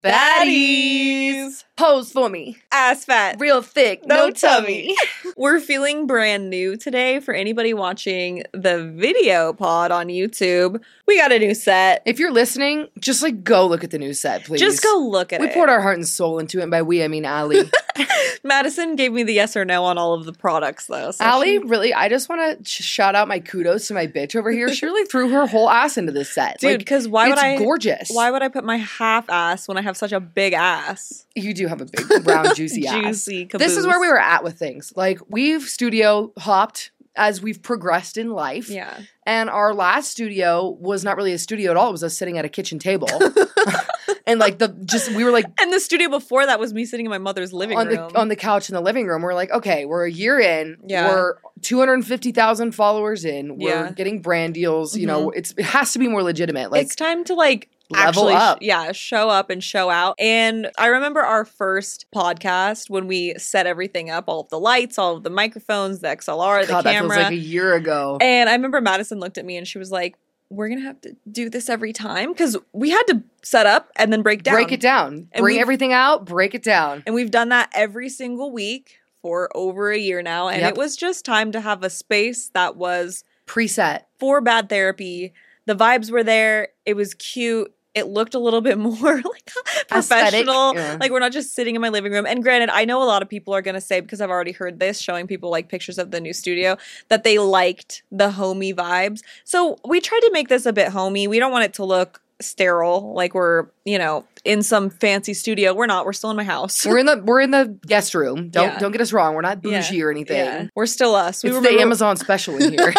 Baddies. Pose for me. Ass fat. Real thick. No tummy. We're feeling brand new today. For anybody watching the video pod on YouTube, we got a new set. If you're listening, just go look at the new set, please. Just go look at it. We poured our heart and soul into it, and by we, I mean Allie. Madison gave me the yes or no on all of the products, though. So Allie, really, I just want to shout out my kudos to my bitch over here. She really threw her whole ass into this set. Dude, because why would it's gorgeous. Why would I put my half ass when I have such a big ass? You do have a big, round, juicy ass. Juicy caboose. This is where we were at with things. We've studio hopped as we've progressed in life. Yeah. And our last studio was not really a studio at all. It was us sitting at a kitchen table. And we were and the studio before that was me sitting in my mother's living room. On the couch in the living room. We're like, okay, we're a year in. Yeah. We're 250,000 followers in. We're Yeah. getting brand deals. You know, it has to be more legitimate. It's time to level actually up. Show up and show out. And I remember our first podcast when we set everything up, all of the lights, all of the microphones, the XLR, God, the camera. that feels like a year ago. And I remember Madison looked at me and she was like, we're going to have to do this every time because we had to set up and then break down. Break it down. And Bring everything out, break it down. And we've done that every single week for over a year now. And it was just time to have a space that was preset for bad therapy. The vibes were there. It was cute. It looked a little bit more professional. Yeah. We're not just sitting in my living room. And granted, I know a lot of people are going to say, because I've already heard this, showing people pictures of the new studio, that they liked the homey vibes. So we tried to make this a bit homey. We don't want it to look sterile, like we're, in some fancy studio. We're not. We're still in my house. We're in the guest room. Don't get us wrong. We're not bougie or anything. Yeah. We're still us. It's the Amazon special in here.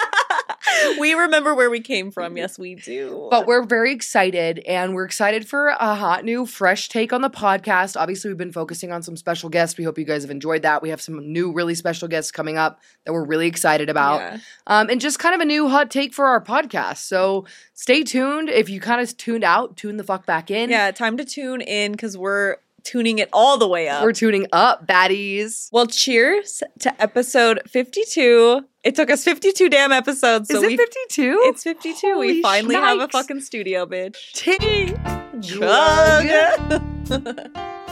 We remember where we came from. Yes, we do. But we're very excited, and we're excited for a hot, new, fresh take on the podcast. Obviously, we've been focusing on some special guests. We hope you guys have enjoyed that. We have some new, really special guests coming up that we're really excited about. Yeah. And just kind of a new hot take for our podcast. So stay tuned. If you kind of tuned out, tune the fuck back in. Yeah, time to tune in because we're tuning it all the way up. We're tuning up, baddies. Well, cheers to episode 52. It took us 52 damn episodes. So Is it 52? It's 52. Holy we finally have a shnikes. fucking studio, bitch. Ting. Chug.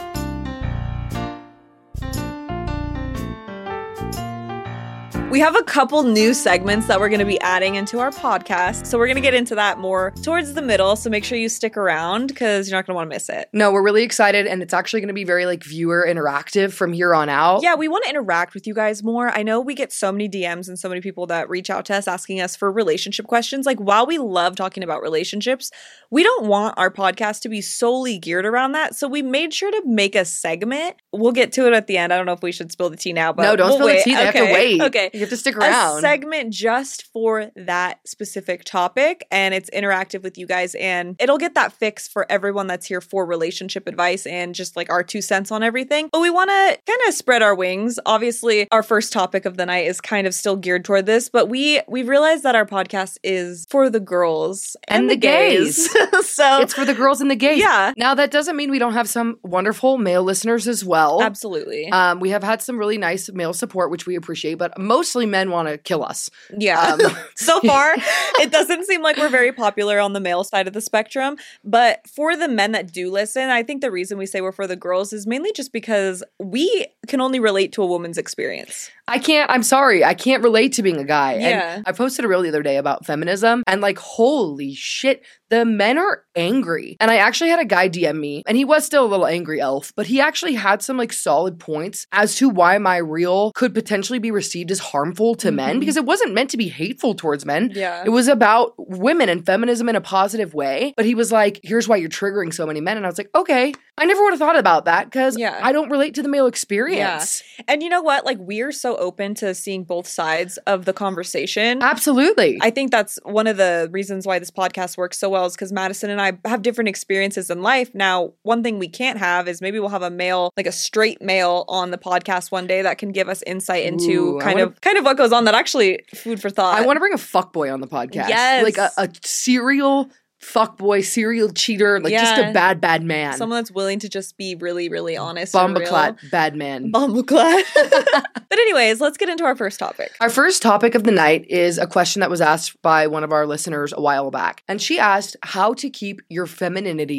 We have a couple new segments that we're going to be adding into our podcast. So we're going to get into that more towards the middle. So make sure you stick around because you're not going to want to miss it. No, we're really excited. And it's actually going to be very viewer interactive from here on out. Yeah, we want to interact with you guys more. I know we get so many DMs and so many people that reach out to us asking us for relationship questions. While we love talking about relationships, we don't want our podcast to be solely geared around that. So we made sure to make a segment. We'll get to it at the end. I don't know if we should spill the tea now, but no, don't spill the tea. They have to wait. Okay. You have to stick around. A segment just for that specific topic, and it's interactive with you guys, and it'll get that fix for everyone that's here for relationship advice and just our 2 cents on everything. But we want to kind of spread our wings. Obviously, our first topic of the night is kind of still geared toward this, but we've realized that our podcast is for the girls and the gays. So it's for the girls and the gays. Yeah. Now, that doesn't mean we don't have some wonderful male listeners as well. Absolutely. We have had some really nice male support, which we appreciate, but mostly men want to kill us. Yeah. So far, it doesn't seem like we're very popular on the male side of the spectrum. But for the men that do listen, I think the reason we say we're for the girls is mainly just because we can only relate to a woman's experience. I'm sorry. I can't relate to being a guy. Yeah. And I posted a reel the other day about feminism and holy shit, the men are angry. And I actually had a guy DM me and he was still a little angry elf, but he actually had some solid points as to why my reel could potentially be received as harmful to men because it wasn't meant to be hateful towards men. Yeah. It was about women and feminism in a positive way. But he was like, here's why you're triggering so many men. And I was like, okay, I never would have thought about that because I don't relate to the male experience. Yeah. And you know what? We're so open to seeing both sides of the conversation. Absolutely. I think that's one of the reasons why this podcast works so well is because Madison and I have different experiences in life. Now, one thing we can't have is maybe we'll have a male, a straight male on the podcast one day that can give us insight into kind of what goes on. That actually food for thought. I want to bring a fuckboy on the podcast. Yes. A serial fuckboy, serial cheater, just a bad man. Someone that's willing to just be really, really honest. Bombaclat bad man. Bombaclat. But anyways, let's get into our first topic. Our first topic of the night is a question that was asked by one of our listeners a while back. And she asked how to keep your femininity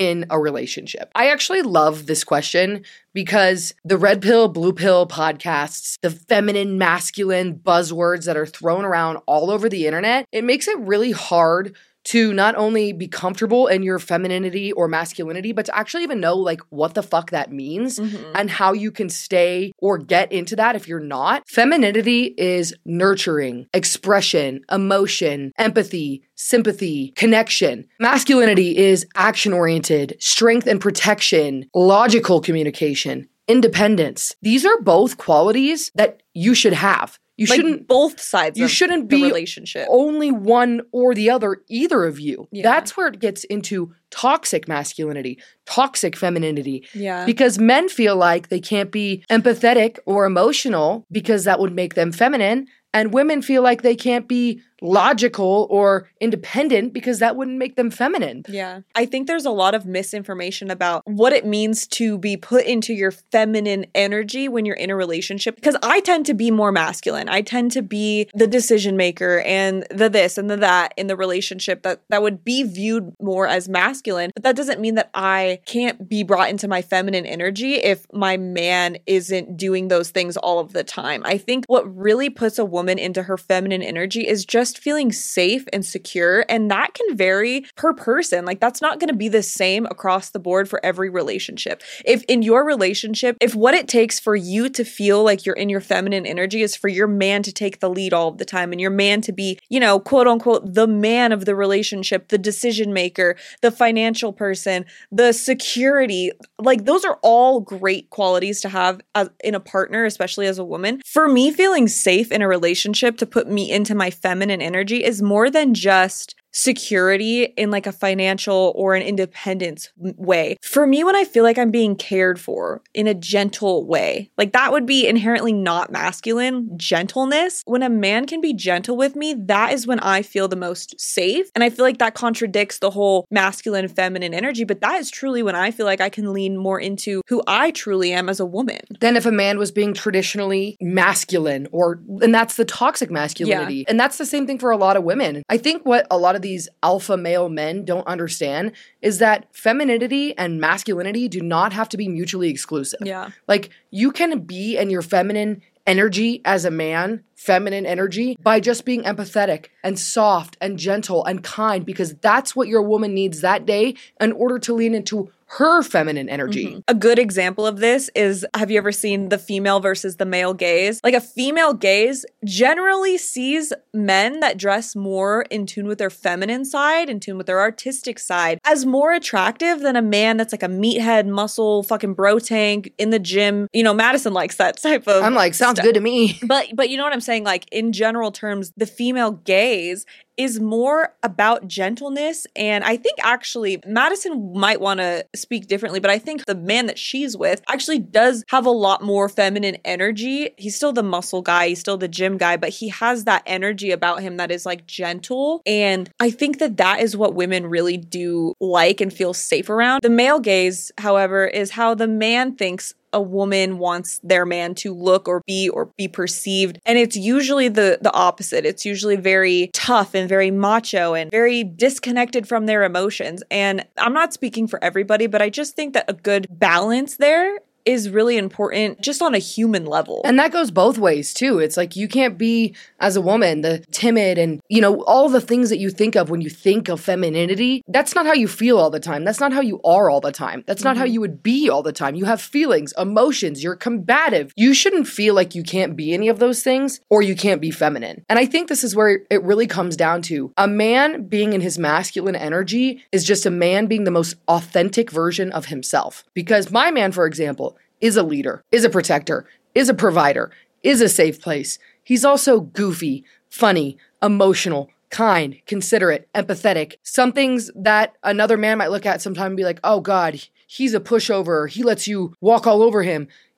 in a relationship? I actually love this question because the red pill, blue pill podcasts, the feminine, masculine buzzwords that are thrown around all over the internet, it makes it really hard to not only be comfortable in your femininity or masculinity, but to actually even know like what the fuck that means and how you can stay or get into that if you're not. Femininity is nurturing, expression, emotion, empathy, sympathy, connection. Masculinity is action-oriented, strength and protection, logical communication, independence. These are both qualities that you should have. You like shouldn't both sides. You of shouldn't the be relationship. only one or the other, either of you. Yeah. That's where it gets into toxic masculinity, toxic femininity. Yeah. Because men feel like they can't be empathetic or emotional because that would make them feminine. And women feel like they can't be logical or independent because that wouldn't make them feminine. Yeah. I think there's a lot of misinformation about what it means to be put into your feminine energy when you're in a relationship. Because I tend to be more masculine. I tend to be the decision maker and the this and the that in the relationship that would be viewed more as masculine. But that doesn't mean that I can't be brought into my feminine energy if my man isn't doing those things all of the time. I think what really puts a woman into her feminine energy is just feeling safe and secure. And that can vary per person. Like that's not going to be the same across the board for every relationship. If in your relationship, if what it takes for you to feel like you're in your feminine energy is for your man to take the lead all of the time and your man to be, you know, quote unquote, the man of the relationship, the decision maker, the financial person, the security, like those are all great qualities to have in a partner, especially as a woman. For me, feeling safe in a relationship to put me into my feminine energy is more than just security in like a financial or an independence way. For me, when I feel like I'm being cared for in a gentle way, like that would be inherently not masculine, gentleness. When a man can be gentle with me, that is when I feel the most safe. And I feel like that contradicts the whole masculine, feminine energy, but that is truly when I feel like I can lean more into who I truly am as a woman. Then if a man was being traditionally masculine and that's the toxic masculinity. Yeah. And that's the same thing for a lot of women. I think what a lot of these alpha male men don't understand is that femininity and masculinity do not have to be mutually exclusive. Yeah. Like you can be in your feminine energy as a man, feminine energy, by just being empathetic and soft and gentle and kind because that's what your woman needs that day in order to lean into her feminine energy. A good example of this is, have you ever seen the female versus the male gaze? Like a female gaze generally sees men that dress more in tune with their feminine side, in tune with their artistic side, as more attractive than a man that's like a meathead, muscle, fucking bro tank in the gym. You know, Madison likes that type of I'm like, sounds good to me. But you know what I'm saying? Like in general terms, the female gaze is more about gentleness. And I think actually Madison might want to speak differently, but I think the man that she's with actually does have a lot more feminine energy. He's still the muscle guy, he's still the gym guy, but he has that energy about him that is like gentle. And I think that is what women really do like and feel safe around. The male gaze, however, is how the man thinks a woman wants their man to look or be perceived. And it's usually the opposite. It's usually very tough and very macho and very disconnected from their emotions. And I'm not speaking for everybody, but I just think that a good balance there is really important just on a human level. And that goes both ways too. It's like you can't be, as a woman, the timid and, you know, all the things that you think of when you think of femininity. That's not how you feel all the time. That's not how you are all the time. That's not how you would be all the time. You have feelings, emotions, you're combative. You shouldn't feel like you can't be any of those things or you can't be feminine. And I think this is where it really comes down to a man being in his masculine energy is just a man being the most authentic version of himself. Because my man, for example, is a leader, is a protector, is a provider, is a safe place. He's also goofy, funny, emotional, kind, considerate, empathetic. Some things that another man might look at sometime and be like, oh God, he's a pushover. He lets you walk all over him.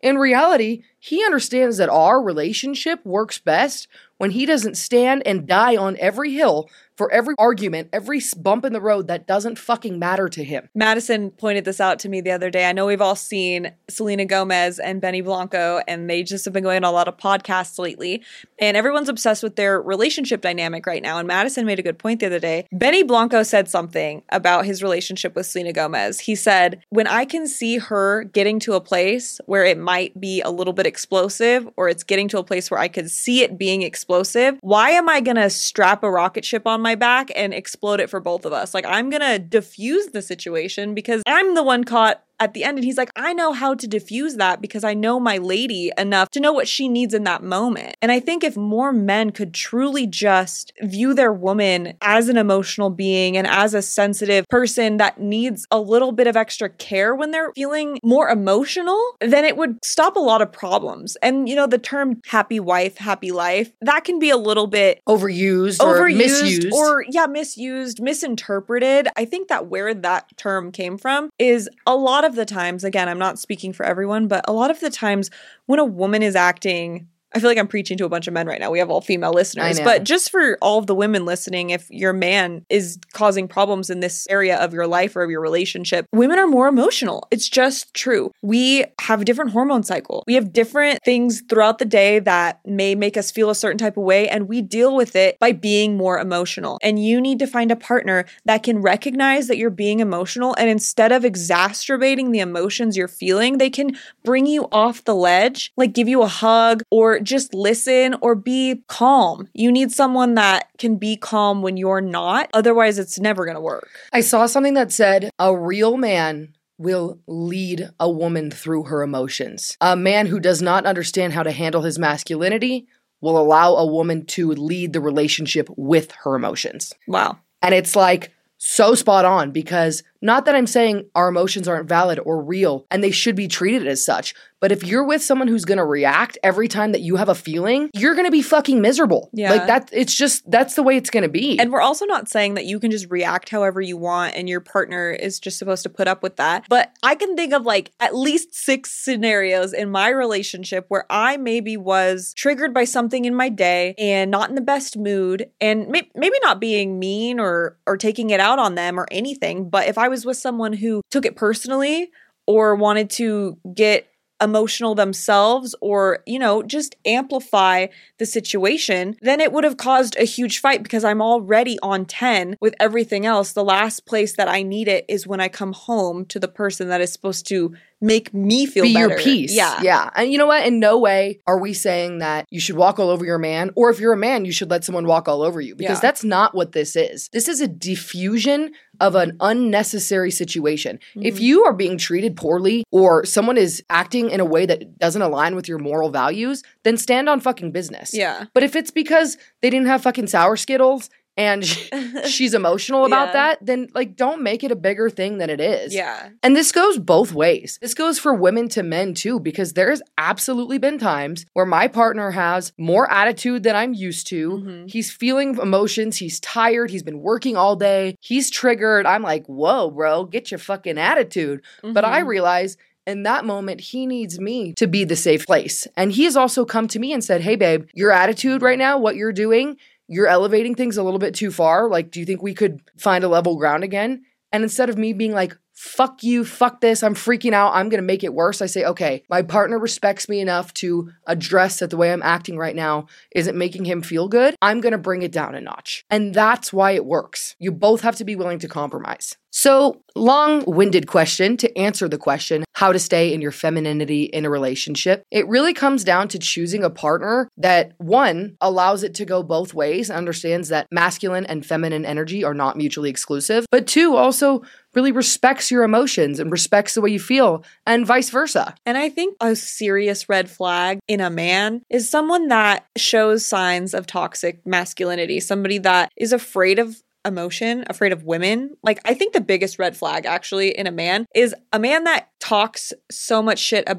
in reality, he understands that our relationship works best when he doesn't stand and die on every hill for every argument, every bump in the road that doesn't fucking matter to him. Madison pointed this out to me the other day. I know we've all seen Selena Gomez and Benny Blanco, and they just have been going on a lot of podcasts lately, and everyone's obsessed with their relationship dynamic right now. And Madison made a good point the other day. Benny Blanco said something about his relationship with Selena Gomez. He said, when I can see her getting to a place where it might be a little bit explosive, or it's getting to a place where I could see it being explosive, why am I gonna strap a rocket ship on my back and explode it for both of us? Like, I'm gonna diffuse the situation because I'm the one caught at the end. And he's like, I know how to diffuse that because I know my lady enough to know what she needs in that moment. And I think if more men could truly just view their woman as an emotional being and as a sensitive person that needs a little bit of extra care when they're feeling more emotional, then it would stop a lot of problems. And, you know, the term happy wife, happy life, that can be a little bit overused or misused. Misused, misinterpreted. I think that where that term came from is a lot of the times, again, I'm not speaking for everyone, but a lot of the times when a woman is acting, I feel like I'm preaching to a bunch of men right now. We have all female listeners, but just for all of the women listening, if your man is causing problems in this area of your life or of your relationship, women are more emotional. It's just true. We have a different hormone cycle. We have different things throughout the day that may make us feel a certain type of way, and we deal with it by being more emotional. And you need to find a partner that can recognize that you're being emotional, and instead of exacerbating the emotions you're feeling, they can bring you off the ledge, like give you a hug or just listen or be calm. You need someone that can be calm when you're not. Otherwise, it's never going to work. I saw something that said a real man will lead a woman through her emotions. A man who does not understand how to handle his masculinity will allow a woman to lead the relationship with her emotions. Wow. And it's like so spot on, because not that I'm saying our emotions aren't valid or real and they should be treated as such, but if you're with someone who's going to react every time that you have a feeling, you're going to be fucking miserable. Yeah. Like that's the way it's going to be. And we're also not saying that you can just react however you want and your partner is just supposed to put up with that. But I can think of like at least 6 scenarios in my relationship where I maybe was triggered by something in my day and not in the best mood, and maybe not being mean or taking it out on them or anything. But if I was with someone who took it personally or wanted to get emotional themselves or, you know, just amplify the situation, then it would have caused a huge fight because I'm already on 10 with everything else. The last place that I need it is when I come home to the person that is supposed to make me feel better. Be your peace. Yeah. Yeah. And you know what? In no way are we saying that you should walk all over your man, or if you're a man, you should let someone walk all over you, because that's not what this is. This is a diffusion of an unnecessary situation. Mm-hmm. If you are being treated poorly or someone is acting in a way that doesn't align with your moral values, then stand on fucking business. Yeah. But if it's because they didn't have fucking sour Skittles and she's emotional about that, then like don't make it a bigger thing than it is. Yeah. And this goes both ways. This goes for women to men too, because there's absolutely been times where my partner has more attitude than I'm used to. Mm-hmm. He's feeling emotions. He's tired. He's been working all day. He's triggered. I'm like, whoa, bro, get your fucking attitude. Mm-hmm. But I realize in that moment, he needs me to be the safe place. And he has also come to me and said, hey, babe, your attitude right now, what you're doing, you're elevating things a little bit too far. Like, do you think we could find a level ground again? And instead of me being like, fuck you, fuck this, I'm freaking out, I'm going to make it worse, I say, okay, my partner respects me enough to address that the way I'm acting right now isn't making him feel good. I'm going to bring it down a notch. And that's why it works. You both have to be willing to compromise. So, long-winded question to answer the question, how to stay in your femininity in a relationship. It really comes down to choosing a partner that, one, allows it to go both ways, understands that masculine and feminine energy are not mutually exclusive, but two, also really respects your emotions and respects the way you feel, and vice versa. And I think a serious red flag in a man is someone that shows signs of toxic masculinity, somebody that is afraid of emotion, afraid of women. Like, I think the biggest red flag actually in a man is a man that talks so much shit about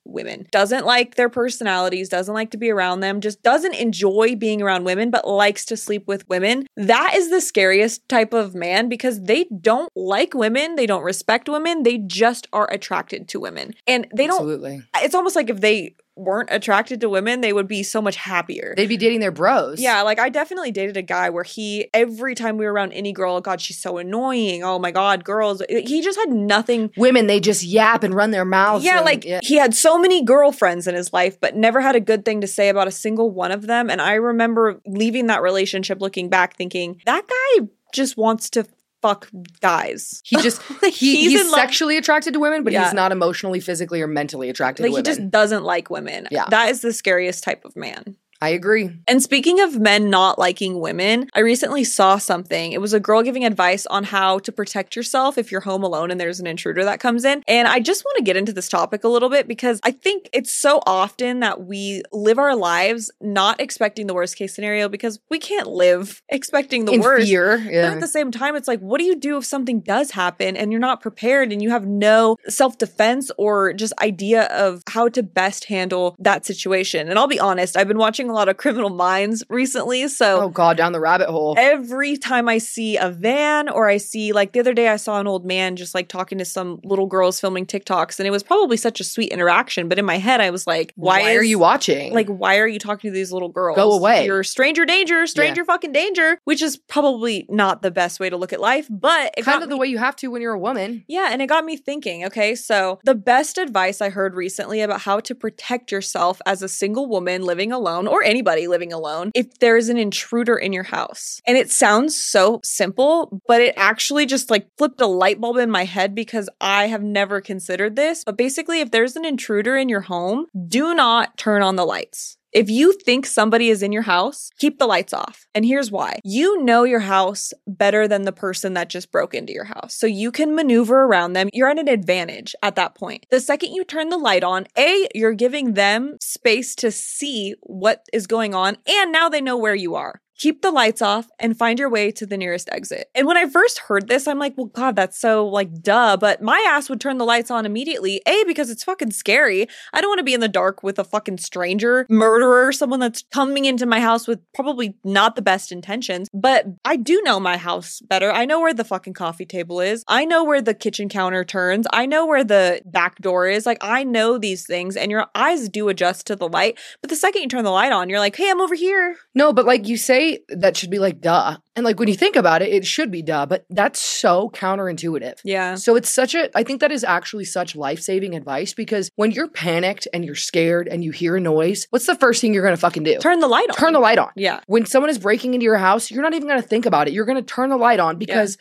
women, doesn't like their personalities, doesn't like to be around them, just doesn't enjoy being around women, but likes to sleep with women. That is the scariest type of man because they don't like women. They don't respect women. They just are attracted to women. And they don't, Absolutely. it's almost like if they weren't attracted to women, they would be so much happier. They'd be dating their bros. Yeah, like I definitely dated a guy where every time we were around any girl, God, she's so annoying. Oh my God, girls. He just had nothing. Women, they just yap and run their mouths. Yeah, he had so many girlfriends in his life, but never had a good thing to say about a single one of them. And I remember leaving that relationship looking back thinking, that guy just wants to fuck guys. He just he's sexually attracted to women, but he's not emotionally, physically, or mentally attracted to women. He just doesn't like women. Yeah. That is the scariest type of man. I agree. And speaking of men not liking women, I recently saw something. It was a girl giving advice on how to protect yourself if you're home alone and there's an intruder that comes in. And I just want to get into this topic a little bit because I think it's so often that we live our lives not expecting the worst case scenario because we can't live expecting the worst. Fear. Yeah. But at the same time, it's like, what do you do if something does happen and you're not prepared and you have no self-defense or just idea of how to best handle that situation? And I'll be honest, I've been watching a lot of Criminal Minds recently. So oh God, down the rabbit hole. Every time I see a van or I see, like the other day I saw an old man just like talking to some little girls filming TikToks, and it was probably such a sweet interaction. But in my head, I was like, why are you watching? Like, why are you talking to these little girls? Go away. You're stranger danger, fucking danger, which is probably not the best way to look at life, but it kind of the way you have to when you're a woman. Yeah. And it got me thinking, okay, so the best advice I heard recently about how to protect yourself as a single woman living alone or anybody living alone if there's an intruder in your house. And it sounds so simple, but it actually just like flipped a light bulb in my head because I have never considered this. But basically, if there's an intruder in your home, do not turn on the lights. If you think somebody is in your house, keep the lights off. And here's why. You know your house better than the person that just broke into your house. So you can maneuver around them. You're at an advantage at that point. The second you turn the light on, you're giving them space to see what is going on. And now they know where you are. Keep the lights off and find your way to the nearest exit. And when I first heard this, I'm like, well, God, that's so like duh. But my ass would turn the lights on immediately. Because it's fucking scary. I don't want to be in the dark with a fucking stranger, murderer, someone that's coming into my house with probably not the best intentions. But I do know my house better. I know where the fucking coffee table is. I know where the kitchen counter turns. I know where the back door is. Like, I know these things, and your eyes do adjust to the light. But the second you turn the light on, you're like, hey, I'm over here. No, but like you say, that should be like duh. And like when you think about it, it should be duh, but that's so counterintuitive. Yeah. So it's I think that is actually such life-saving advice because when you're panicked and you're scared and you hear a noise, what's the first thing you're going to fucking do? Turn the light on. Turn the light on. Yeah. When someone is breaking into your house, you're not even going to think about it. You're going to turn the light on because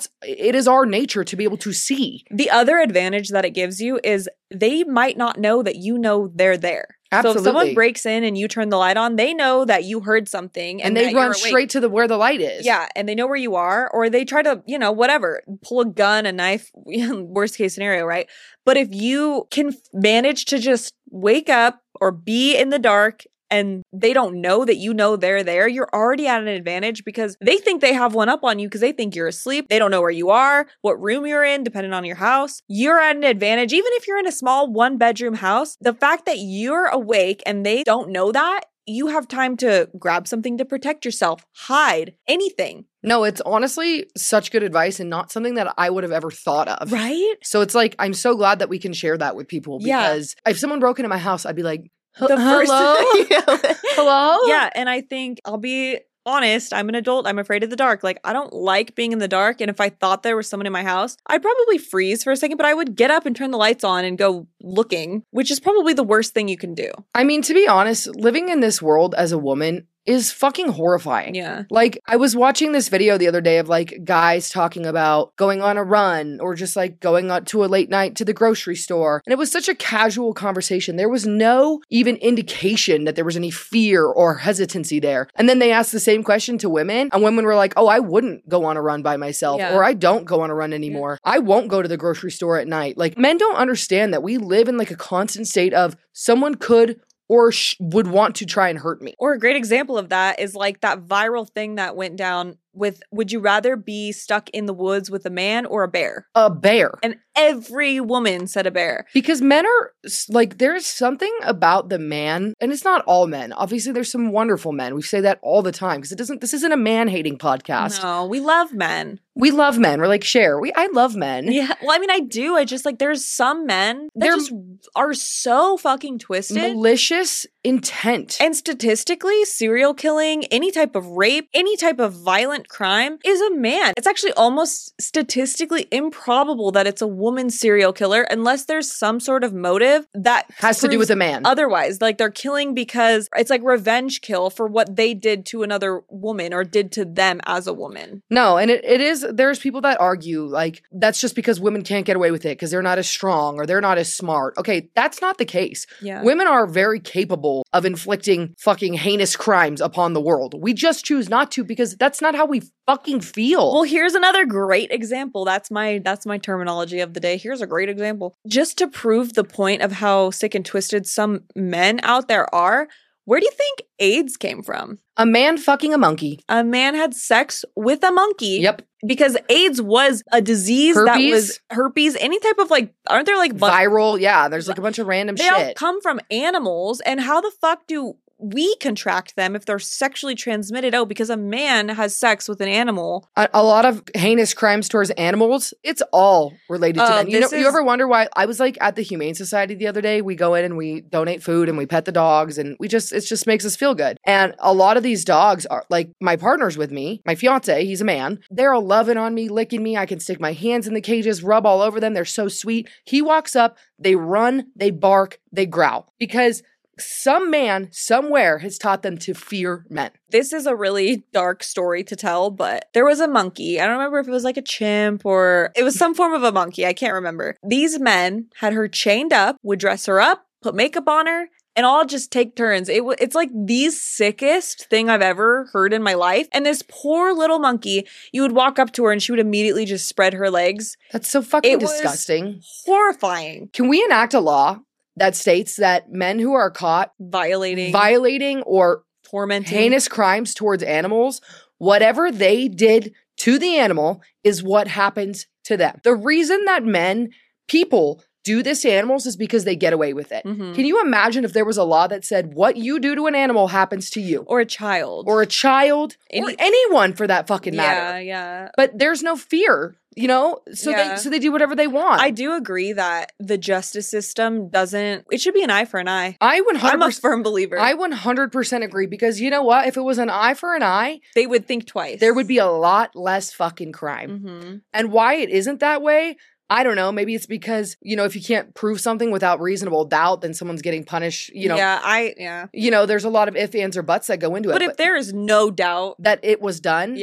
it is our nature to be able to see. The other advantage that it gives you is they might not know that you know they're there. Absolutely. So if someone breaks in and you turn the light on, they know that you heard something. And they run straight to where the light is. Yeah, and they know where you are, or they try to, whatever, pull a gun, a knife, worst case scenario, right? But if you can manage to just wake up or be in the dark and they don't know that you know they're there, you're already at an advantage because they think they have one up on you because they think you're asleep. They don't know where you are, what room you're in, depending on your house. You're at an advantage. Even if you're in a small 1-bedroom house, the fact that you're awake and they don't know that, you have time to grab something to protect yourself, hide, anything. No, it's honestly such good advice and not something that I would have ever thought of. Right? So it's like, I'm so glad that we can share that with people because if someone broke into my house, I'd be like, Hello? Hello? Yeah, and I think I'll be honest, I'm an adult. I'm afraid of the dark. Like, I don't like being in the dark. And if I thought there was someone in my house, I'd probably freeze for a second, but I would get up and turn the lights on and go looking, which is probably the worst thing you can do. I mean, to be honest, living in this world as a woman is fucking horrifying. Yeah. Like, I was watching this video the other day of like guys talking about going on a run or just like going out to a late night to the grocery store. And it was such a casual conversation. There was no even indication that there was any fear or hesitancy there. And then they asked the same question to women, and women were like, oh, I wouldn't go on a run by myself, or I don't go on a run anymore. I won't go to the grocery store at night. Like, men don't understand that we live in like a constant state of someone could or would want to try and hurt me. Or a great example of that is like that viral thing that went down with, would you rather be stuck in the woods with a man or a bear? A bear. And every woman said a bear. Because men are like, there's something about the man, and it's not all men. Obviously, there's some wonderful men. We say that all the time because this isn't a man-hating podcast. No, we love men. We love men. We're like, I love men. Yeah. Well, I mean, I do. I just like, there's some men that just are so fucking twisted. Malicious intent. And statistically, serial killing, any type of rape, any type of violent crime is a man. It's actually almost statistically improbable that it's a woman serial killer unless there's some sort of motive that has to do with a man. Otherwise, like they're killing because it's like revenge kill for what they did to another woman or did to them as a woman. No, and it is, there's people that argue like that's just because women can't get away with it because they're not as strong or they're not as smart. Okay, that's not the case. Yeah. Women are very capable of inflicting fucking heinous crimes upon the world. We just choose not to because that's not how we fucking feel. Well, here's another great example. That's my terminology of the day. Here's a great example. Just to prove the point of how sick and twisted some men out there are, where do you think AIDS came from? A man fucking a monkey. A man had sex with a monkey. Yep. Because AIDS was a disease that was herpes, any type of like, aren't there like viral? Yeah, there's like a bunch of random shit. They all come from animals. And how the fuck do we contract them if they're sexually transmitted? Oh, because a man has sex with an animal. A lot of heinous crimes towards animals, it's all related to men. You ever wonder why? I was like at the Humane Society the other day. We go in and we donate food and we pet the dogs and it just makes us feel good. And a lot of these dogs are like my partner's with me, my fiance, he's a man. They're all loving on me, licking me. I can stick my hands in the cages, rub all over them. They're so sweet. He walks up, they run, they bark, they growl because some man somewhere has taught them to fear men. This is a really dark story to tell, but there was a monkey. I don't remember if it was like a chimp or it was some form of a monkey. I can't remember. These men had her chained up, would dress her up, put makeup on her, and all just take turns. It's like the sickest thing I've ever heard in my life. And this poor little monkey, you would walk up to her and she would immediately just spread her legs. That's so fucking disgusting. Horrifying. Can we enact a law that states that men who are caught violating or tormenting heinous crimes towards animals, whatever they did to the animal is what happens to them. The reason that people do this to animals is because they get away with it. Mm-hmm. Can you imagine if there was a law that said what you do to an animal happens to you? Or a child. Or anyone for that fucking matter. Yeah. But there's no fear. You know, so they do whatever they want. I do agree that the justice system it should be an eye for an eye. I'm a firm believer. I 100% agree because you know what? If it was an eye for an eye, they would think twice. There would be a lot less fucking crime. Mm-hmm. And why it isn't that way, I don't know. Maybe it's because, if you can't prove something without reasonable doubt, then someone's getting punished, Yeah. There's a lot of ifs, ands, or buts that go into it. But if there is no doubt that it was done,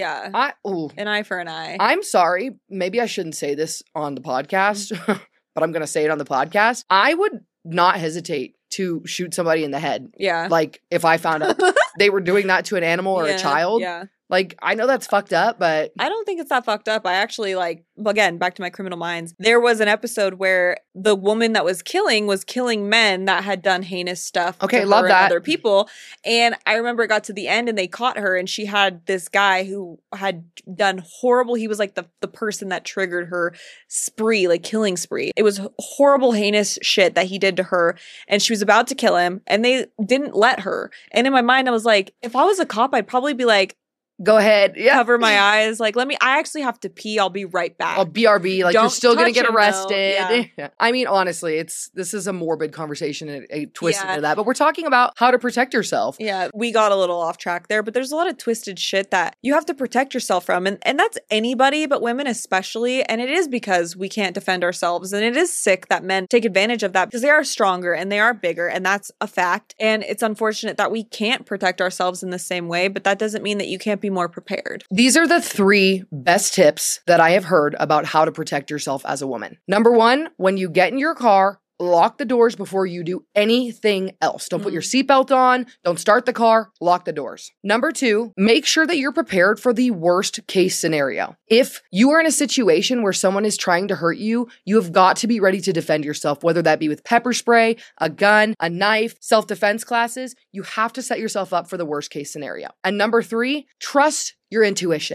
an eye for an eye. I'm sorry. Maybe I shouldn't say this on the podcast, but I'm going to say it on the podcast. I would not hesitate to shoot somebody in the head. Yeah. Like if I found out they were doing that to an animal or a child. Yeah. Like, I know that's fucked up, but I don't think it's that fucked up. I actually again, back to my Criminal Minds. There was an episode where the woman that was killing men that had done heinous stuff to her love and that. other people. And I remember it got to the end and they caught her and she had this guy who had done horrible. He was like the person that triggered her spree, like killing spree. It was horrible, heinous shit that he did to her. And she was about to kill him and they didn't let her. And in my mind, I was like, if I was a cop, I'd probably be like, go ahead. Yeah. Cover my eyes. Like, I actually have to pee. I'll be right back. I'll BRB. Like, Don't you're still going to get touch him, arrested. Yeah. I mean, honestly, this is a morbid conversation and a twist into that. But we're talking about how to protect yourself. Yeah. We got a little off track there, but there's a lot of twisted shit that you have to protect yourself from. And that's anybody, but women especially. And it is because we can't defend ourselves. And it is sick that men take advantage of that because they are stronger and they are bigger. And that's a fact. And it's unfortunate that we can't protect ourselves in the same way, but that doesn't mean that you can't be more prepared. These are the 3 best tips that I have heard about how to protect yourself as a woman. Number 1, when you get in your car, lock the doors before you do anything else. Don't put your seatbelt on. Don't start the car. Lock the doors. Number 2, make sure that you're prepared for the worst case scenario. If you are in a situation where someone is trying to hurt you, you have got to be ready to defend yourself, whether that be with pepper spray, a gun, a knife, self-defense classes. You have to set yourself up for the worst case scenario. And number 3, trust your intuition.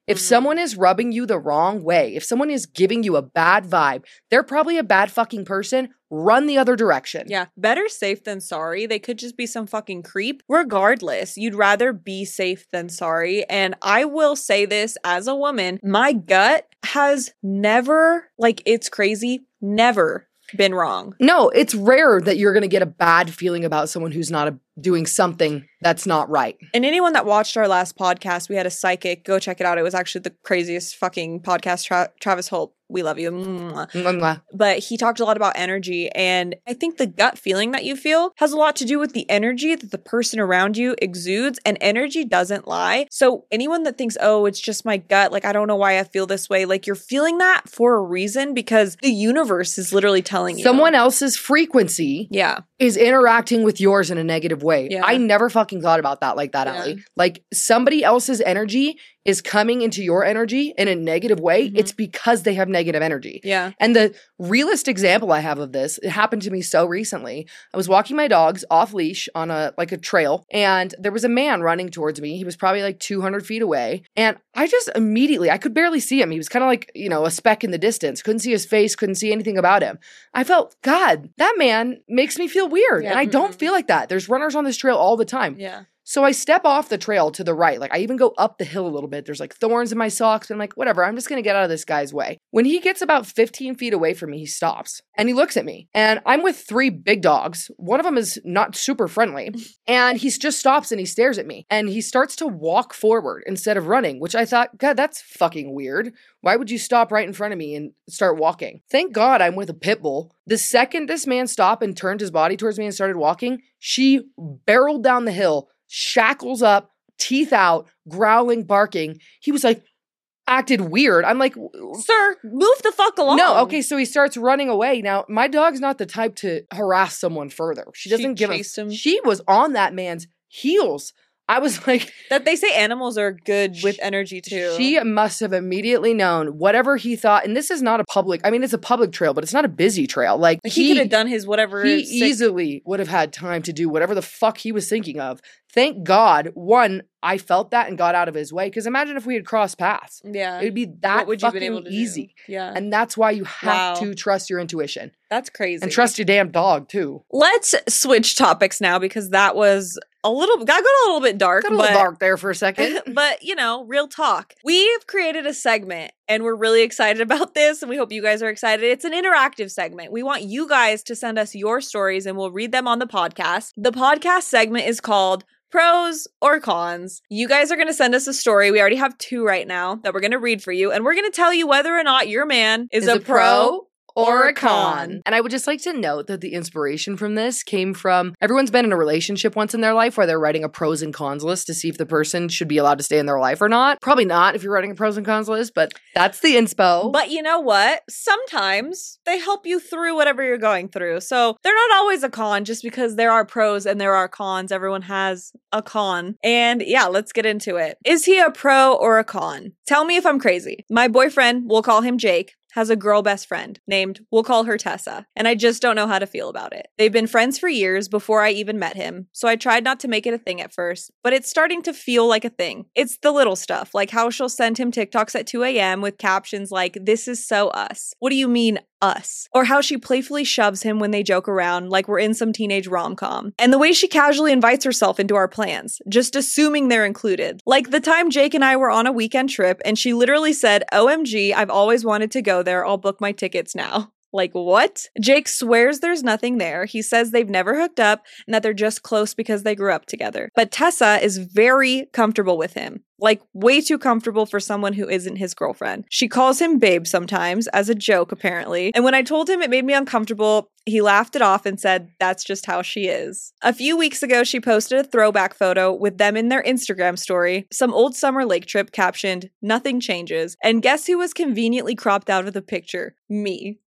If someone is rubbing you the wrong way, if someone is giving you a bad vibe, they're probably a bad fucking person. Run the other direction. Yeah, better safe than sorry. They could just be some fucking creep. Regardless, you'd rather be safe than sorry. And I will say this as a woman, my gut has never, like, it's crazy, never been wrong. No, it's rare that you're going to get a bad feeling about someone who's not doing something that's not right. And anyone that watched our last podcast, we had a psychic. Go check it out. It was actually the craziest fucking podcast. Travis Holt, we love you. Mwah. But he talked a lot about energy. And I think the gut feeling that you feel has a lot to do with the energy that the person around you exudes. And energy doesn't lie. So anyone that thinks, oh, it's just my gut, like, I don't know why I feel this way. Like, you're feeling that for a reason because the universe is literally telling you. Someone else's frequency is interacting with yours in a negative way. Yeah. I never fucking thought about that like that, Allie. Like, somebody else's energy is coming into your energy in a negative way. It's because they have negative energy. Yeah. And the realest example I have of this, it happened to me so recently. I was walking my dogs off leash on a trail, and there was a man running towards me. He was probably like 200 feet away. And I just immediately, I could barely see him. He was kind of like, a speck in the distance. Couldn't see his face, couldn't see anything about him. I felt, God, that man makes me feel weird. Yeah. And I don't feel like that. There's runners on this trail all the time. Yeah. So I step off the trail to the right. Like, I even go up the hill a little bit. There's like thorns in my socks. But I'm like, whatever, I'm just going to get out of this guy's way. When he gets about 15 feet away from me, he stops and he looks at me. And I'm with 3 big dogs. One of them is not super friendly. And he just stops and he stares at me. And he starts to walk forward instead of running, which I thought, God, that's fucking weird. Why would you stop right in front of me and start walking? Thank God I'm with a pit bull. The second this man stopped and turned his body towards me and started walking, she barreled down the hill, shackles up, teeth out, growling, barking. He was like, acted weird. I'm like, sir, move the fuck along. No, okay, so he starts running away. Now, my dog's not the type to harass someone further. She doesn't give him. She was on that man's heels. I was like... That they say animals are good with energy too. She must have immediately known whatever he thought. And this is not a public... I mean, it's a public trail, but it's not a busy trail. Like he could have done his whatever... He easily would have had time to do whatever the fuck he was thinking of. Thank God, one, I felt that and got out of his way. Because imagine if we had crossed paths. Yeah. It would be that fucking easy. Do? Yeah. And that's why you have to trust your intuition. That's crazy. And trust your damn dog, too. Let's switch topics now because that was got a little bit dark. Got a little dark there for a second. But, real talk. We've created a segment and we're really excited about this and we hope you guys are excited. It's an interactive segment. We want you guys to send us your stories and we'll read them on the podcast. The podcast segment is called Pros or Cons. You guys are going to send us a story. We already have 2 right now that we're going to read for you. And we're going to tell you whether or not your man is a pro or a con. And I would just like to note that the inspiration from this came from everyone's been in a relationship once in their life where they're writing a pros and cons list to see if the person should be allowed to stay in their life or not. Probably not if you're writing a pros and cons list, but that's the inspo. But you know what? Sometimes they help you through whatever you're going through. So they're not always a con just because there are pros and there are cons. Everyone has a con. And yeah, let's get into it. Is he a pro or a con? Tell me if I'm crazy. My boyfriend, we'll call him Jake, has a girl best friend named, we'll call her Tessa, and I just don't know how to feel about it. They've been friends for years before I even met him, so I tried not to make it a thing at first, but it's starting to feel like a thing. It's the little stuff, like how she'll send him TikToks at 2 a.m. with captions like, "This is so us." What do you mean, us? Or how she playfully shoves him when they joke around like we're in some teenage rom-com. And the way she casually invites herself into our plans, just assuming they're included. Like the time Jake and I were on a weekend trip and she literally said, "OMG, I've always wanted to go there. I'll book my tickets now." Like, what? Jake swears there's nothing there. He says they've never hooked up and that they're just close because they grew up together. But Tessa is very comfortable with him. Like, way too comfortable for someone who isn't his girlfriend. She calls him babe sometimes, as a joke, apparently. And when I told him it made me uncomfortable, he laughed it off and said, that's just how she is. A few weeks ago, she posted a throwback photo with them in their Instagram story, some old summer lake trip captioned, "Nothing changes." And guess who was conveniently cropped out of the picture? Me.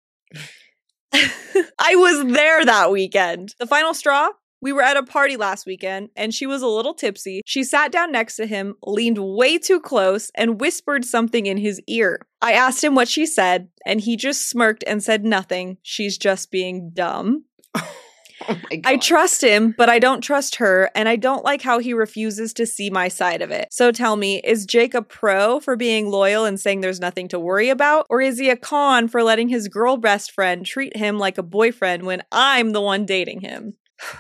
I was there that weekend. The final straw? We were at a party last weekend and she was a little tipsy. She sat down next to him, leaned way too close, and whispered something in his ear. I asked him what she said, and he just smirked and said nothing. She's just being dumb. Oh my God. I trust him, but I don't trust her, and I don't like how he refuses to see my side of it. So tell me, is Jake a pro for being loyal and saying there's nothing to worry about? Or is he a con for letting his girl best friend treat him like a boyfriend when I'm the one dating him?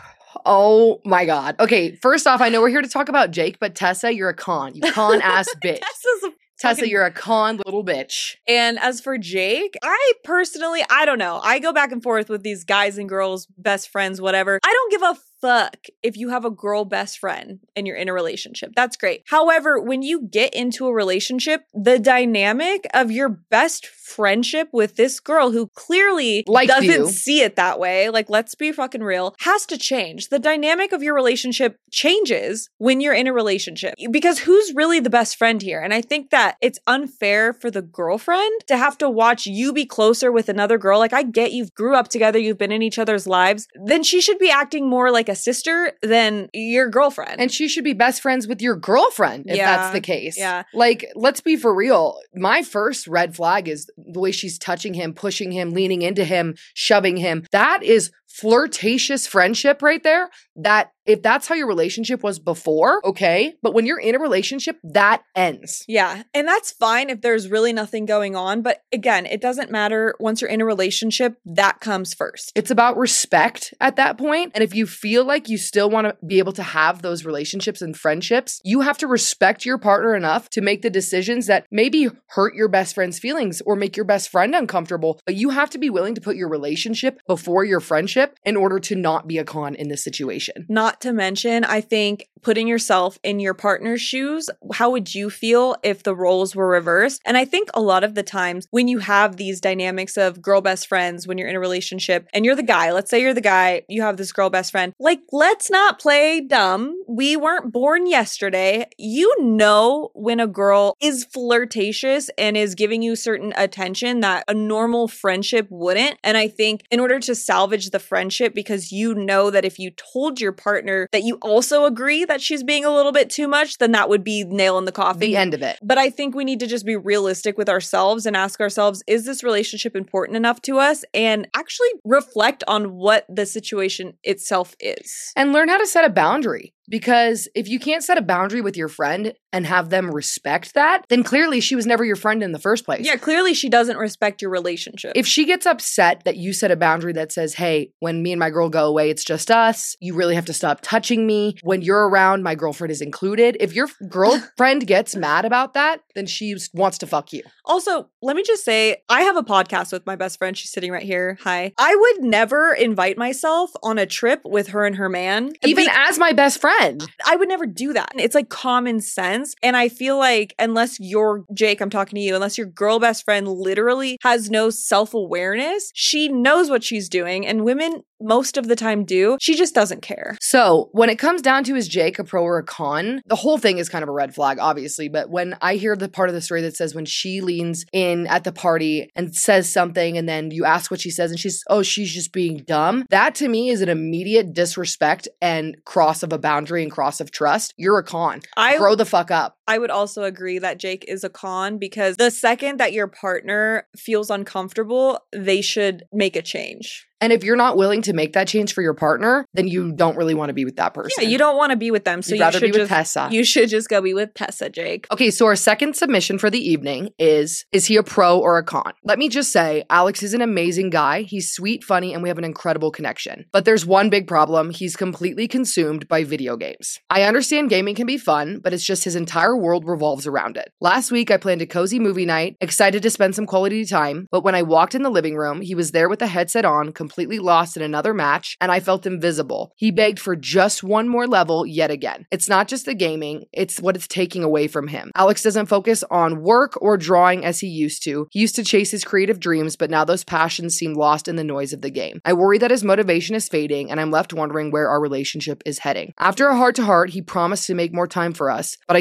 Oh my God. Okay, first off, I know we're here to talk about Jake, but Tessa, you're a con. You con ass bitch. Tessa, you're a con little bitch. And as for Jake, I personally, I don't know. I go back and forth with these guys and girls, best friends, whatever. I don't give a fuck if you have a girl best friend and you're in a relationship. That's great. However, when you get into a relationship, the dynamic of your best friendship with this girl who clearly doesn't see it that way, like, let's be fucking real, has to change. The dynamic of your relationship changes when you're in a relationship because who's really the best friend here? And I think that it's unfair for the girlfriend to have to watch you be closer with another girl. Like, I get you grew up together, you've been in each other's lives. Then she should be acting more like a sister than your girlfriend. And she should be best friends with your girlfriend if that's the case. Yeah. Like, let's be for real. My first red flag is the way she's touching him, pushing him, leaning into him, shoving him. That is flirtatious friendship right there. That if that's how your relationship was before, okay. But when you're in a relationship, that ends. Yeah. And that's fine if there's really nothing going on. But again, it doesn't matter. Once you're in a relationship, that comes first. It's about respect at that point. And if you feel like you still want to be able to have those relationships and friendships, you have to respect your partner enough to make the decisions that maybe hurt your best friend's feelings or make your best friend uncomfortable. But you have to be willing to put your relationship before your friendship in order to not be a con in this situation. Not to mention, I think putting yourself in your partner's shoes, how would you feel if the roles were reversed? And I think a lot of the times when you have these dynamics of girl best friends, when you're in a relationship and you're the guy, let's say you're the guy, you have this girl best friend, like, let's not play dumb. We weren't born yesterday. You know when a girl is flirtatious and is giving you certain attention that a normal friendship wouldn't. And I think in order to salvage the friendship, because you know that if you told your partner that you also agree that she's being a little bit too much, then that would be nail in the coffin. The end of it. But I think we need to just be realistic with ourselves and ask ourselves, is this relationship important enough to us? And actually reflect on what the situation itself is. And learn how to set a boundary. Because if you can't set a boundary with your friend and have them respect that, then clearly she was never your friend in the first place. Yeah, clearly she doesn't respect your relationship. If she gets upset that you set a boundary that says, hey, when me and my girl go away, it's just us. You really have to stop touching me. When you're around, my girlfriend is included. If your girlfriend gets mad about that, then she wants to fuck you. Also, let me just say, I have a podcast with my best friend. She's sitting right here. Hi. I would never invite myself on a trip with her and her man. Even as my best friend. I would never do that. It's like common sense. And I feel like unless you're, Jake, I'm talking to you, unless your girl best friend literally has no self-awareness, she knows what she's doing. And women most of the time do. She just doesn't care. So when it comes down to is Jake a pro or a con, the whole thing is kind of a red flag, obviously. But when I hear the part of the story that says when she leans in at the party and says something and then you ask what she says and she's just being dumb, that to me is an immediate disrespect and cross of a boundary and cross of trust. You're a con. Grow the fuck up. I would also agree that Jake is a con because the second that your partner feels uncomfortable, they should make a change. And if you're not willing to make that change for your partner, then you don't really want to be with that person. Yeah, you don't want to be with them. So You'd rather be with Tessa. You should just go be with Tessa, Jake. Okay, so our second submission for the evening is he a pro or a con? Let me just say, Alex is an amazing guy. He's sweet, funny, and we have an incredible connection. But there's one big problem. He's completely consumed by video games. I understand gaming can be fun, but it's just his entire world revolves around it. Last week, I planned a cozy movie night, excited to spend some quality time, but when I walked in the living room, he was there with the headset on, completely lost in another match, and I felt invisible. He begged for just one more level yet again. It's not just the gaming, it's what it's taking away from him. Alex doesn't focus on work or drawing as he used to. He used to chase his creative dreams, but now those passions seem lost in the noise of the game. I worry that his motivation is fading, and I'm left wondering where our relationship is heading. After a heart-to-heart, he promised to make more time for us, but I can't shake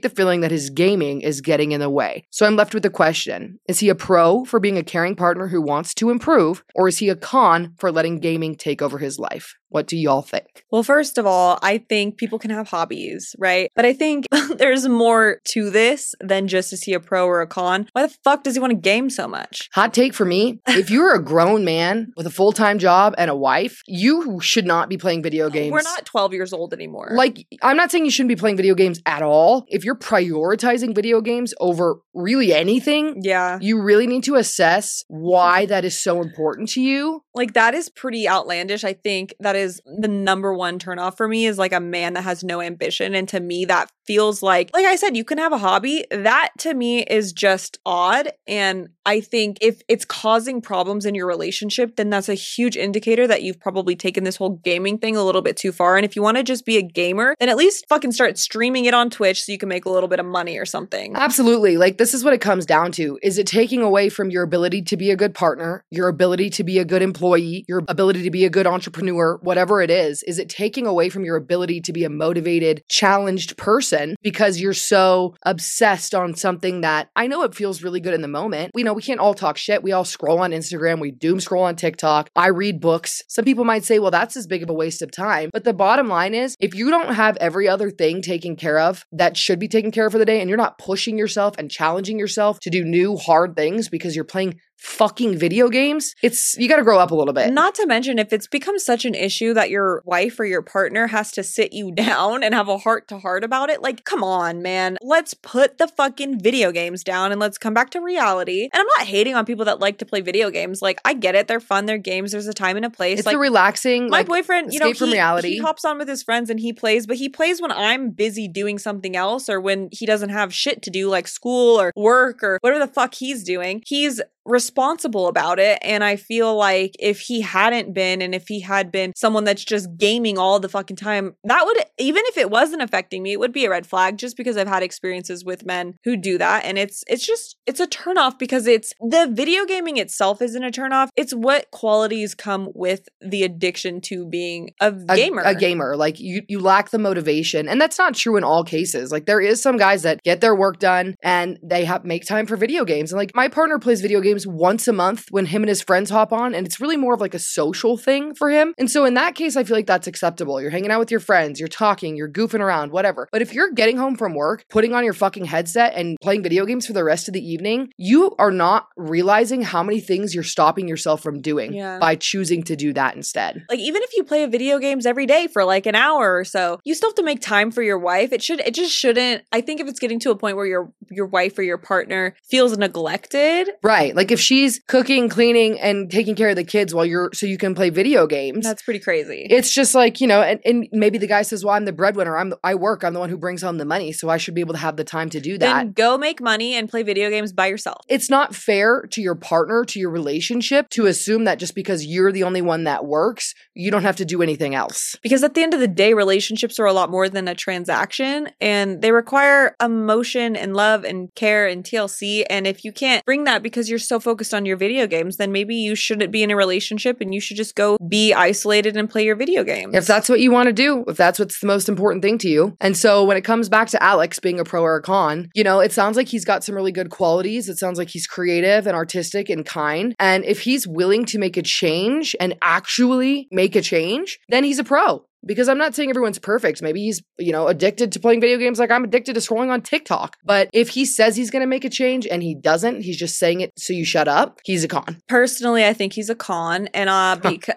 the feeling that his gaming is getting in the way. So I'm left with the question, is he a pro for being a caring partner who wants to improve, or is he a con for letting gaming take over his life? What do y'all think? Well, first of all, I think people can have hobbies, right? But I think there's more to this than just is he a pro or a con? Why the fuck does he want to game so much? Hot take for me, if you're a grown man with a full-time job and a wife, you should not be playing video games. We're not 12 years old anymore. Like, I'm not saying you shouldn't be playing video games at all. If you're prioritizing video games over really anything, yeah, you really need to assess why that is so important to you. Like, that is pretty outlandish. I think that is the number one turnoff for me, is like a man that has no ambition. And to me, that feels like I said, you can have a hobby. That to me is just odd. And I think if it's causing problems in your relationship, then that's a huge indicator that you've probably taken this whole gaming thing a little bit too far. And if you want to just be a gamer, then at least fucking start streaming it on Twitch so you can make a little bit of money or something. Absolutely. Like, this is what it comes down to. Is it taking away from your ability to be a good partner, your ability to be a good employee, your ability to be a good entrepreneur, whatever it is? Is it taking away from your ability to be a motivated, challenged person because you're so obsessed on something that, I know it feels really good in the moment. We know we can't all talk shit. We all scroll on Instagram. We doom scroll on TikTok. I read books. Some people might say, well, that's as big of a waste of time. But the bottom line is, if you don't have every other thing taken care of that should be taken care of for the day, and you're not pushing yourself and challenging yourself to do new hard things because you're playing fucking video games, you got to grow up a little bit. Not to mention, if it's become such an issue that your wife or your partner has to sit you down and have a heart to heart about it, like, come on, man. Let's put the fucking video games down and let's come back to reality. And I'm not hating on people that like to play video games. Like, I get it. They're fun. They're games. There's a time and a place. It's like, a relaxing, my boyfriend, escape from reality. He hops on with his friends and he plays, but he plays when I'm busy doing something else, or when he doesn't have shit to do, like school or work or whatever the fuck he's doing. He's responsible about it. And I feel like if he hadn't been, and if he had been someone that's just gaming all the fucking time, that would, even if it wasn't affecting me, it would be a red flag, just because I've had experiences with men who do that. And it's a turnoff, because it's the video gaming itself isn't a turnoff. It's what qualities come with the addiction to being a gamer. A gamer. Like, you lack the motivation. And that's not true in all cases. Like, there is some guys that get their work done and they make time for video games. And like, my partner plays video games once a month when him and his friends hop on, and it's really more of like a social thing for him. And so in that case, I feel like that's acceptable. You're hanging out with your friends, you're talking, you're goofing around, whatever. But if you're getting home from work, putting on your fucking headset and playing video games for the rest of the evening, you are not realizing how many things you're stopping yourself from doing by choosing to do that instead. Like, even if you play video games every day for like an hour or so, you still have to make time for your wife. It just shouldn't. I think if it's getting to a point where your wife or your partner feels neglected. Right. Like, if she's cooking, cleaning, and taking care of the kids so you can play video games. That's pretty crazy. It's just like, and maybe the guy says, well, I'm the breadwinner. I work. I'm the one who brings home the money. So I should be able to have the time to do that. Then go make money and play video games by yourself. It's not fair to your partner, to your relationship, to assume that just because you're the only one that works, you don't have to do anything else. Because at the end of the day, relationships are a lot more than a transaction, and they require emotion and love and care and TLC. And if you can't bring that because you're so focused on your video games, then maybe you shouldn't be in a relationship and you should just go be isolated and play your video games. If that's what you want to do, if that's what's the most important thing to you. And so when it comes back to Alex being a pro or a con, it sounds like he's got some really good qualities. It sounds like he's creative and artistic and kind. And if he's willing to make a change and actually make a change, then he's a pro. Because I'm not saying everyone's perfect. Maybe he's, addicted to playing video games like I'm addicted to scrolling on TikTok. But if he says he's going to make a change and he doesn't, he's just saying it so you shut up, he's a con. Personally, I think he's a con. And I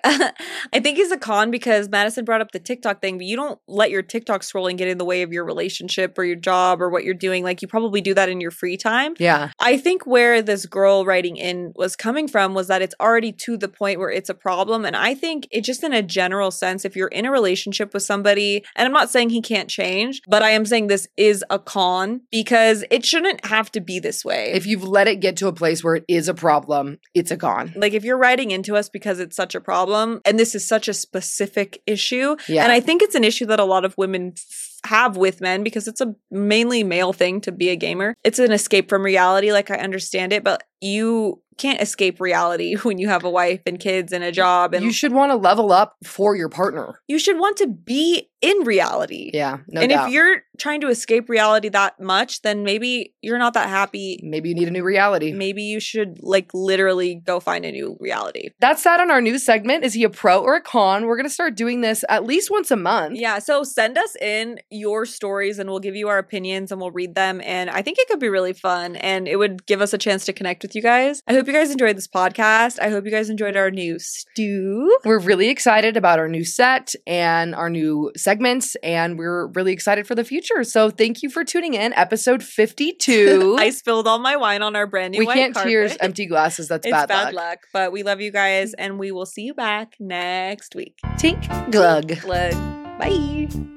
think he's a con because Madison brought up the TikTok thing, but you don't let your TikTok scrolling get in the way of your relationship or your job or what you're doing. Like, you probably do that in your free time. Yeah. I think where this girl writing in was coming from was that it's already to the point where it's a problem. And I think it just, in a general sense, if you're in a relationship with somebody, and I'm not saying he can't change, but I am saying this is a con, because it shouldn't have to be this way. If you've let it get to a place where it is a problem, it's a con. Like, if you're writing into us because it's such a problem, and this is such a specific issue, and I think it's an issue that a lot of women have with men, because it's a mainly male thing to be a gamer. It's an escape from reality, like, I understand it, but you can't escape reality when you have a wife and kids and a job. And you should want to level up for your partner. You should want to be in reality. Yeah, no and doubt. if you're trying to escape reality that much, then maybe you're not that happy. Maybe you need a new reality. Maybe you should like literally go find a new reality. That's that on our news segment. Is he a pro or a con? We're going to start doing this at least once a month. Yeah, so send us in your stories and we'll give you our opinions and we'll read them. And I think it could be really fun and it would give us a chance to connect with you guys. I hope you guys enjoyed this podcast. I hope you guys enjoyed our new stew. We're really excited about our new set and our new segments, and we're really excited for the future. So thank you for tuning in. Episode 52. I spilled all my wine on our brand new We white can't carpet. cheers empty glasses. That's It's bad luck. but we love you guys and we will see you back next week. Tink glug. Glug. Bye.